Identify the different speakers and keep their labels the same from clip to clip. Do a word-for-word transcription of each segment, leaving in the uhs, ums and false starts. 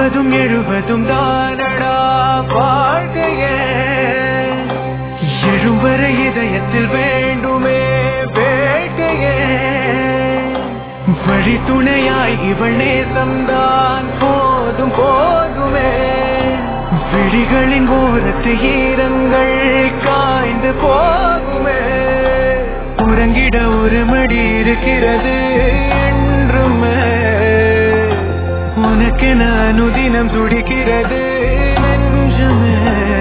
Speaker 1: எழுபதும் எழுபதும் தானடா வாழ்க்கையே. எழும்பரை இதயத்தில் வேண்டுமே வேட்கையே. வழி துணையாய் இவள் நேசம்தான் போதும் போதுமே. விழிகளின் ஓரத்து ஈரங்கள் காய்ந்து போகுமே. உறங்கிட ஒரு மடி இருக்கிறது என்றுமே. உனக்கென அனுதினம் துடிக்கிறது நெஞ்சமே.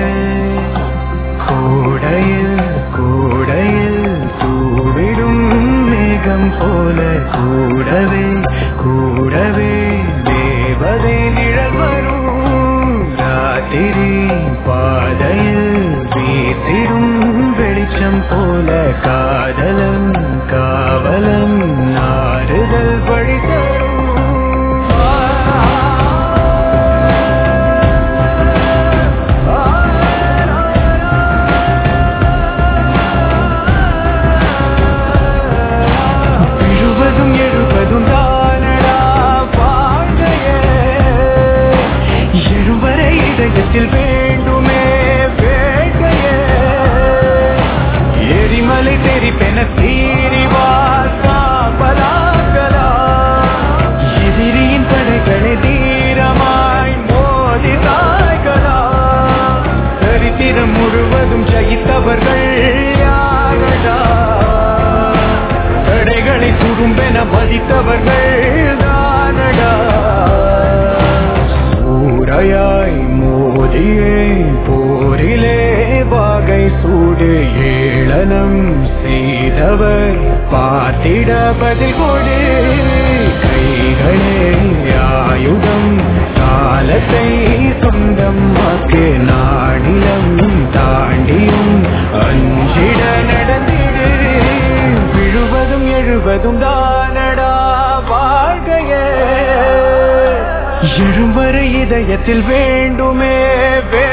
Speaker 1: கூடையில் கூடையில் தூவிடும் மேகம் போல கூடவே கூடவே தேவதை நிழல் வரும். ராத்திரி பாதையில் வீசிடும் வெளிச்சம் போல காதலம் காவலம் நாறுதல் வழி தரும். வேண்டுமே வேட்கையே. எரிமலை தெரிப்பென சீரிவாசாபலாகலா. எதிரியின் படைகளை தீரமாய் மோதி தாய்களா. சரித்திரம் முழுவதும் ஜெயித்தவர்கள் யாரடா. தடைகளை சுடும்பென மதித்தவர்கள் தானடா. சூறையாய் மோதியே போரிலே வாகை சூடு ஏளனம் செய்தவர் பார்த்திட பதில் கொடு. கைகளே ஆயுதம் காலத்தை சொந்தம் ஆக்கு. நாடிலம் தாண்டியும் அஞ்சிட நடந்திடு. விழுவதும் எழுவதும் தானடா வாழ்க்கையே. எழும்பரை இதயத்தில் வேண்டுமே.